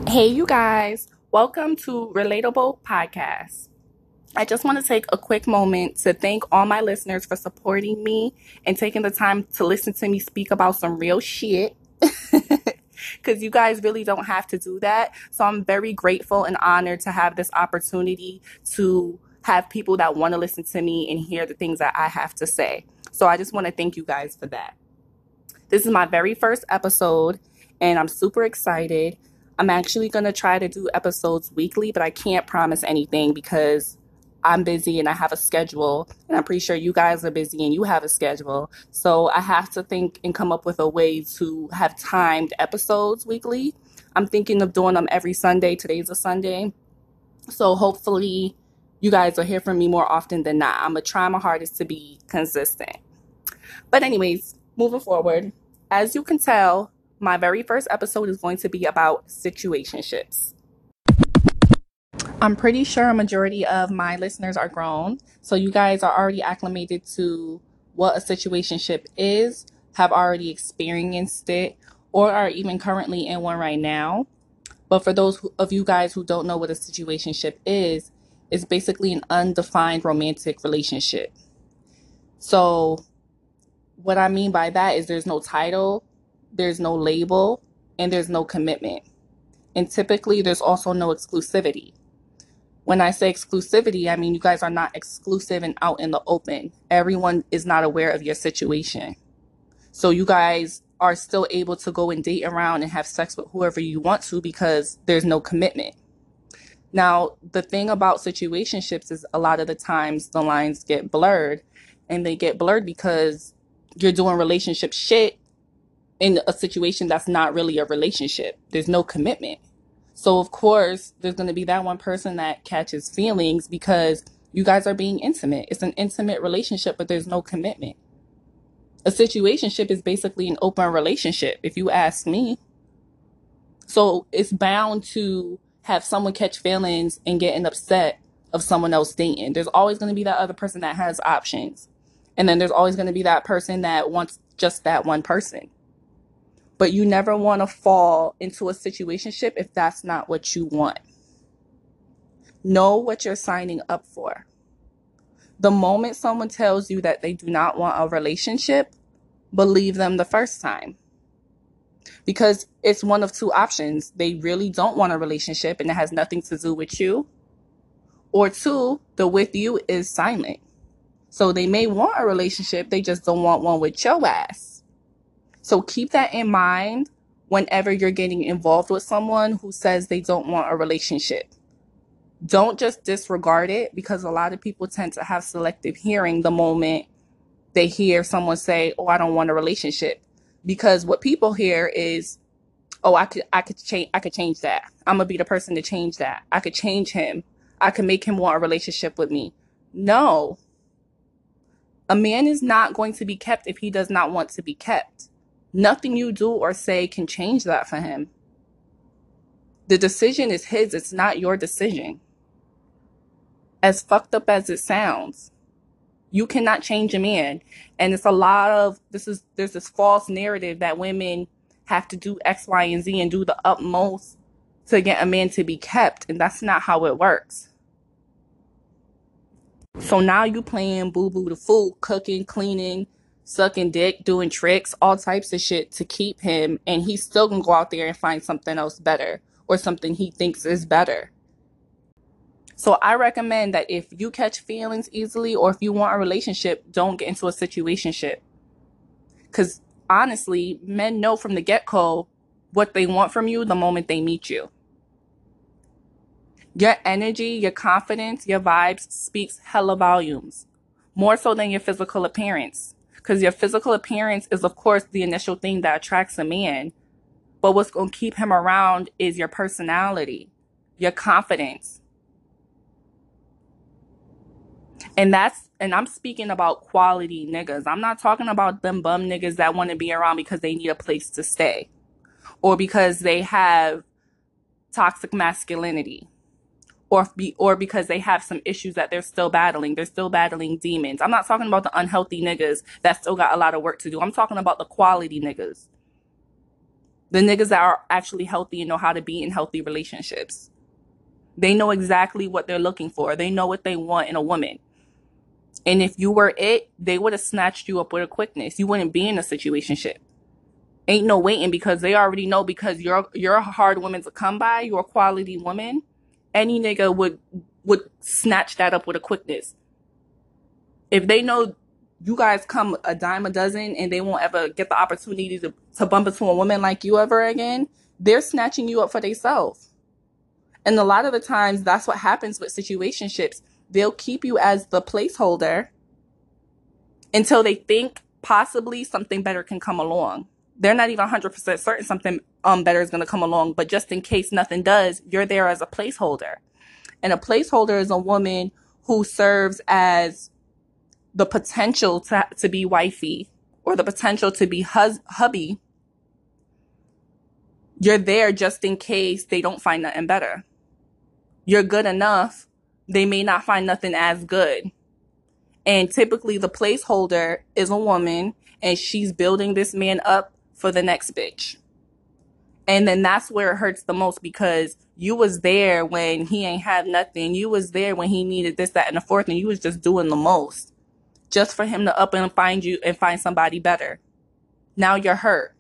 Hey, you guys, welcome to Relatable Podcast. I just want to take a quick moment to thank all my listeners for supporting me and taking the time to listen to me speak about some real shit. Because you guys really don't have to do that. So I'm very grateful and honored to have this opportunity to have people that want to listen to me and hear the things that I have to say. So I just want to thank you guys for that. This is my very first episode, and I'm super excited. I'm actually going to try to do episodes weekly, but I can't promise anything because I'm busy and I have a schedule, and I'm pretty sure you guys are busy and you have a schedule. So I have to think and come up with a way to have timed episodes weekly. I'm thinking of doing them every Sunday. Today's a Sunday. So hopefully you guys will hear from me more often than not. I'm going to try my hardest to be consistent. But anyways, moving forward, as you can tell, my very first episode is going to be about situationships. I'm pretty sure a majority of my listeners are grown, so you guys are already acclimated to what a situationship is, have already experienced it, or are even currently in one right now. But for those of you guys who don't know what a situationship is, it's basically an undefined romantic relationship. So what I mean by that is there's no title, there's no label, and there's no commitment. And typically there's also no exclusivity. When I say exclusivity, I mean you guys are not exclusive and out in the open. Everyone is not aware of your situation. So you guys are still able to go and date around and have sex with whoever you want to because there's no commitment. Now, the thing about situationships is a lot of the times the lines get blurred, and they get blurred because you're doing relationship shit in a situation that's not really a relationship. There's no commitment. So of course, there's going to be that one person that catches feelings because you guys are being intimate. It's an intimate relationship, but there's no commitment. A situationship is basically an open relationship, if you ask me. So it's bound to have someone catch feelings and getting upset of someone else dating. There's always going to be that other person that has options. And then there's always going to be that person that wants just that one person. But you never want to fall into a situationship if that's not what you want. Know what you're signing up for. The moment someone tells you that they do not want a relationship, believe them the first time. Because it's one of two options. They really don't want a relationship and it has nothing to do with you. Or two, the with you is silent. So they may want a relationship, they just don't want one with your ass. So keep that in mind whenever you're getting involved with someone who says they don't want a relationship. Don't just disregard it, because a lot of people tend to have selective hearing the moment they hear someone say, "Oh, I don't want a relationship." Because what people hear is, "Oh, I could change that. I'm gonna be the person to change that. I could change him. I could make him want a relationship with me." No. A man is not going to be kept if he does not want to be kept. Nothing you do or say can change that for him. The decision is his. It's not your decision. As fucked up as it sounds, you cannot change a man. And it's a lot of, there's this false narrative that women have to do X, Y, and Z and do the utmost to get a man to be kept. And that's not how it works. So now you playing boo-boo the fool, cooking, cleaning, sucking dick, doing tricks, all types of shit to keep him. And he's still gonna go out there and find something else better or something he thinks is better. So I recommend that if you catch feelings easily or if you want a relationship, don't get into a situationship. Because honestly, men know from the get-go what they want from you the moment they meet you. Your energy, your confidence, your vibes speaks hella volumes. More so than your physical appearance. Because your physical appearance is, of course, the initial thing that attracts a man. But what's going to keep him around is your personality, your confidence. And I'm speaking about quality niggas. I'm not talking about them bum niggas that want to be around because they need a place to stay. Or because they have toxic masculinity. Or because they have some issues that they're still battling. They're still battling demons. I'm not talking about the unhealthy niggas that still got a lot of work to do. I'm talking about the quality niggas. The niggas that are actually healthy and know how to be in healthy relationships. They know exactly what they're looking for. They know what they want in a woman. And if you were it, they would have snatched you up with a quickness. You wouldn't be in a situationship. Ain't no waiting, because they already know, because you're a hard woman to come by, you're a quality woman. Any nigga would snatch that up with a quickness. If they know you guys come a dime a dozen and they won't ever get the opportunity to bump into a woman like you ever again, they're snatching you up for themselves. And a lot of the times, that's what happens with situationships. They'll keep you as the placeholder until they think possibly something better can come along. They're not even 100% certain something better is going to come along, but just in case nothing does, you're there as a placeholder. And a placeholder is a woman who serves as the potential to be wifey, or the potential to be hubby. You're there just in case they don't find nothing better. You're good enough, they may not find nothing as good. And typically the placeholder is a woman, and she's building this man up for the next bitch. And then that's where it hurts the most, because you was there when he ain't had nothing. You was there when he needed this, that, and the fourth, and you was just doing the most just for him to up and find you and find somebody better. Now you're hurt.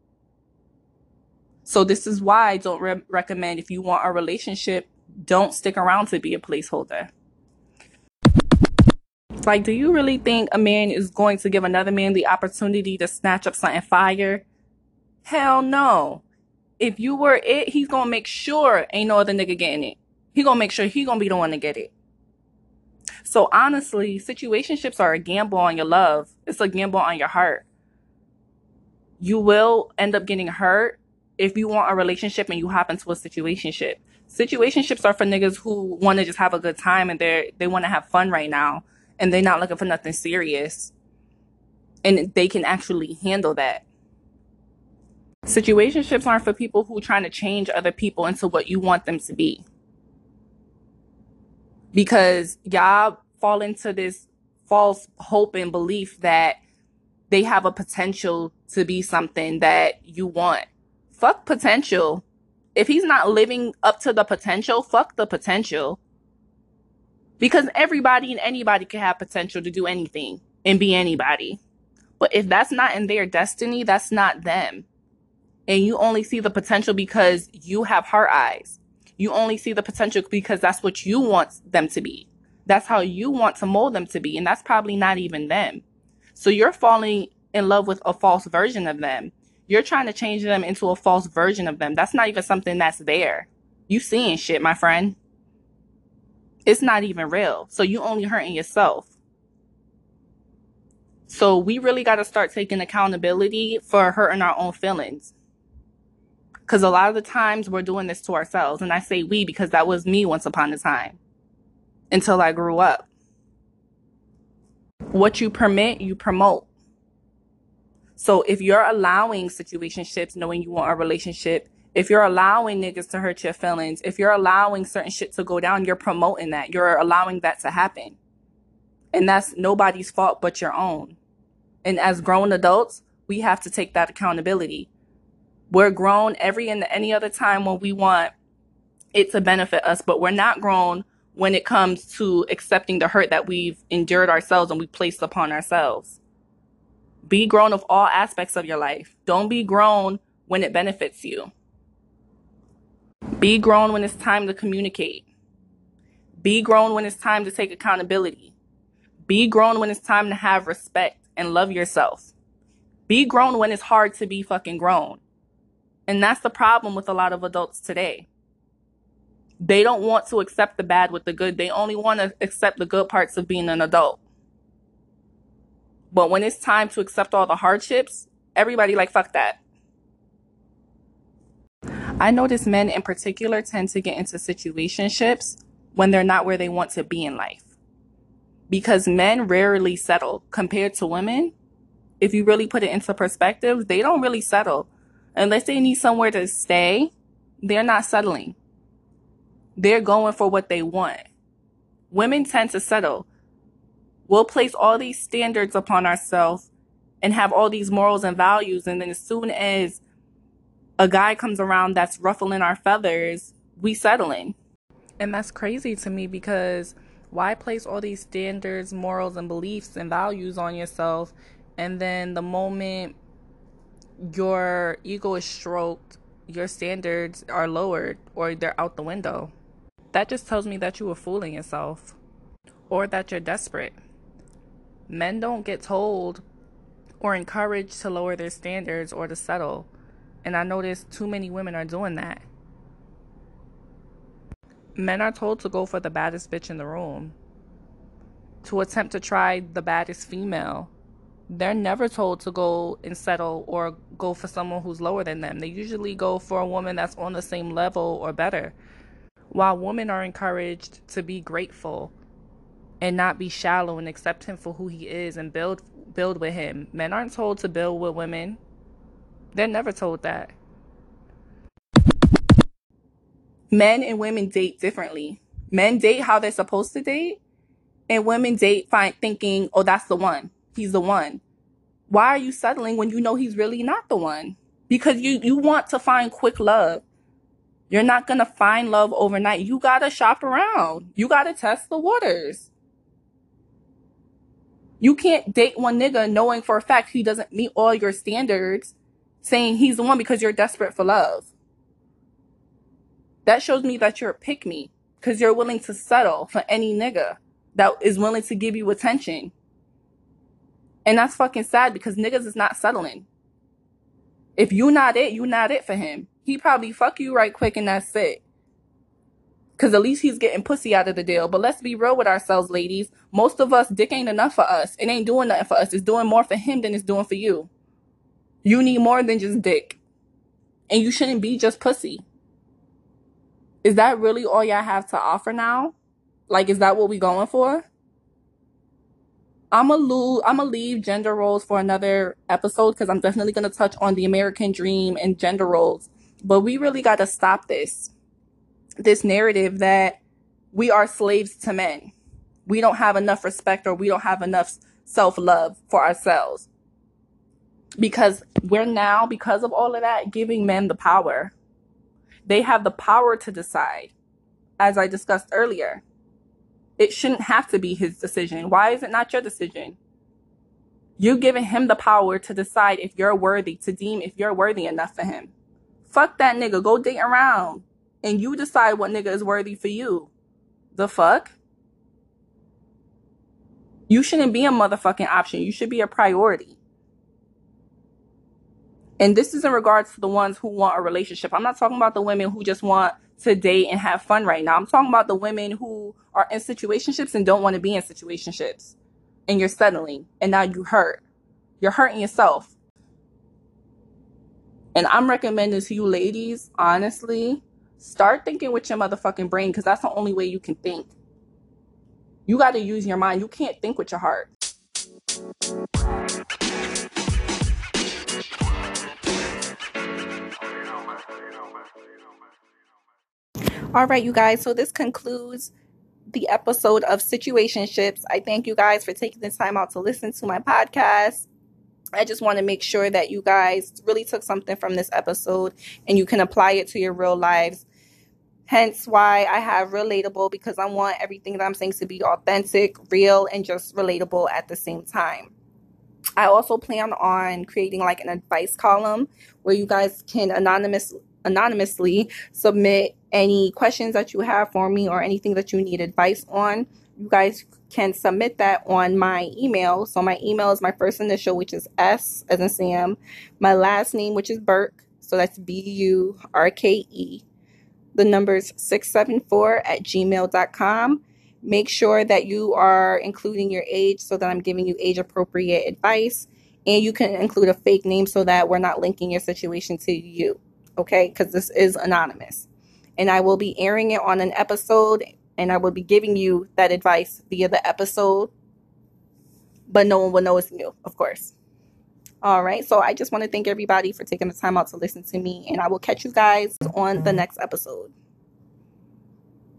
So this is why I don't recommend, if you want a relationship, don't stick around to be a placeholder. Like, do you really think a man is going to give another man the opportunity to snatch up something fire? Hell no. If you were it, he's going to make sure ain't no other nigga getting it. He going to make sure he going to be the one to get it. So honestly, situationships are a gamble on your love. It's a gamble on your heart. You will end up getting hurt if you want a relationship and you hop into a situationship. Situationships are for niggas who want to just have a good time, and they want to have fun right now, and they're not looking for nothing serious. And they can actually handle that. Situationships aren't for people who are trying to change other people into what you want them to be. Because y'all fall into this false hope and belief that they have a potential to be something that you want. Fuck potential. If he's not living up to the potential, fuck the potential. Because everybody and anybody can have potential to do anything and be anybody. But if that's not in their destiny, that's not them. And you only see the potential because you have heart eyes. You only see the potential because that's what you want them to be. That's how you want to mold them to be. And that's probably not even them. So you're falling in love with a false version of them. You're trying to change them into a false version of them. That's not even something that's there. You seeing shit, my friend. It's not even real. So you only hurting yourself. So we really got to start taking accountability for hurting our own feelings. Because a lot of the times we're doing this to ourselves. And I say we because that was me once upon a time. Until I grew up. What you permit, you promote. So if you're allowing situationships, knowing you want a relationship, if you're allowing niggas to hurt your feelings, if you're allowing certain shit to go down, you're promoting that. You're allowing that to happen. And that's nobody's fault but your own. And as grown adults, we have to take that accountability. We're grown every and any other time when we want it to benefit us, but we're not grown when it comes to accepting the hurt that we've endured ourselves and we placed upon ourselves. Be grown of all aspects of your life. Don't be grown when it benefits you. Be grown when it's time to communicate. Be grown when it's time to take accountability. Be grown when it's time to have respect and love yourself. Be grown when it's hard to be fucking grown. And that's the problem with a lot of adults today. They don't want to accept the bad with the good. They only want to accept the good parts of being an adult. But when it's time to accept all the hardships, everybody like, fuck that. I notice men in particular tend to get into situationships when they're not where they want to be in life. Because men rarely settle compared to women. If you really put it into perspective, they don't really settle. Unless they need somewhere to stay, they're not settling. They're going for what they want. Women tend to settle. We'll place all these standards upon ourselves and have all these morals and values. And then as soon as a guy comes around that's ruffling our feathers, we settling. And that's crazy to me because why place all these standards, morals, and beliefs and values on yourself, and then the moment your ego is stroked, your standards are lowered or they're out the window? That just tells me that you were fooling yourself or that you're desperate. Men don't get told or encouraged to lower their standards or to settle. And I notice too many women are doing that. Men are told to go for the baddest bitch in the room, to attempt to try the baddest female. They're never told to go and settle or go for someone who's lower than them. They usually go for a woman that's on the same level or better. While women are encouraged to be grateful and not be shallow and accept him for who he is and build with him. Men aren't told to build with women. They're never told that. Men and women date differently. Men date how they're supposed to date, and women date thinking, oh, that's the one. He's the one. Why are you settling when you know he's really not the one? Because you want to find quick love. You're not going to find love overnight. You got to shop around. You got to test the waters. You can't date one nigga knowing for a fact he doesn't meet all your standards, saying he's the one because you're desperate for love. That shows me that you're a pick-me because you're willing to settle for any nigga that is willing to give you attention. And that's fucking sad because niggas is not settling. If you not it for him. He probably fuck you right quick and that's it. Because at least he's getting pussy out of the deal. But let's be real with ourselves, ladies. Most of us, dick ain't enough for us. It ain't doing nothing for us. It's doing more for him than it's doing for you. You need more than just dick. And you shouldn't be just pussy. Is that really all y'all have to offer now? Like, is that what we going for? I'ma leave gender roles for another episode because I'm definitely going to touch on the American dream and gender roles. But we really got to stop this narrative that we are slaves to men. We don't have enough respect or we don't have enough self-love for ourselves. Because we're now, because of all of that, giving men the power. They have the power to decide, as I discussed earlier. It shouldn't have to be his decision. Why is it not your decision? You're giving him the power to decide if you're worthy, to deem if you're worthy enough for him. Fuck that nigga. Go date around. And you decide what nigga is worthy for you. The fuck? You shouldn't be a motherfucking option. You should be a priority. And this is in regards to the ones who want a relationship. I'm not talking about the women who just want to date and have fun right now. I'm talking about the women who are in situationships and don't want to be in situationships. And you're settling. And now you hurt. You're hurting yourself. And I'm recommending to you ladies, honestly, start thinking with your motherfucking brain because that's the only way you can think. You got to use your mind. You can't think with your heart. All right, you guys. So this concludes the episode of Situationships. I thank you guys for taking the time out to listen to my podcast. I just want to make sure that you guys really took something from this episode and you can apply it to your real lives. Hence why I have relatable, because I want everything that I'm saying to be authentic, real, and just relatable at the same time. I also plan on creating like an advice column where you guys can anonymously submit any questions that you have for me or anything that you need advice on. You guys can submit that on my email. So my email is my first initial, which is S as in Sam. My last name, which is Burke. So that's BURKE. The number's 674@gmail.com. Make sure that you are including your age so that I'm giving you age appropriate advice. And you can include a fake name so that we're not linking your situation to you. Okay? Because this is anonymous. And I will be airing it on an episode. And I will be giving you that advice via the episode. But no one will know it's you, of course. All right. So I just want to thank everybody for taking the time out to listen to me. And I will catch you guys on the next episode.